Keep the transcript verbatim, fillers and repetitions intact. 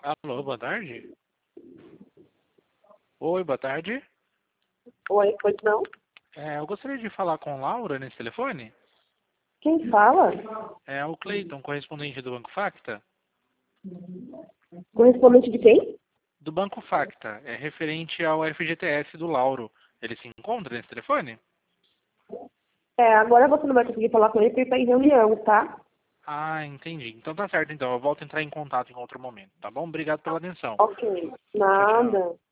Alô, boa tarde. Oi, boa tarde. Oi, pois não? É, eu gostaria de falar com Laura nesse telefone. Quem fala? É o Cleiton, correspondente do Banco Facta. Correspondente de quem? Do Banco Facta, é referente ao F G T S do Lauro. Ele se encontra nesse telefone? É, agora você não vai conseguir falar com ele porque ele está em reunião, tá? Ah, entendi. Então tá certo, então. Eu volto a entrar em contato em outro momento, tá bom? Obrigado pela atenção. Ok. Tchau, tchau. Nada.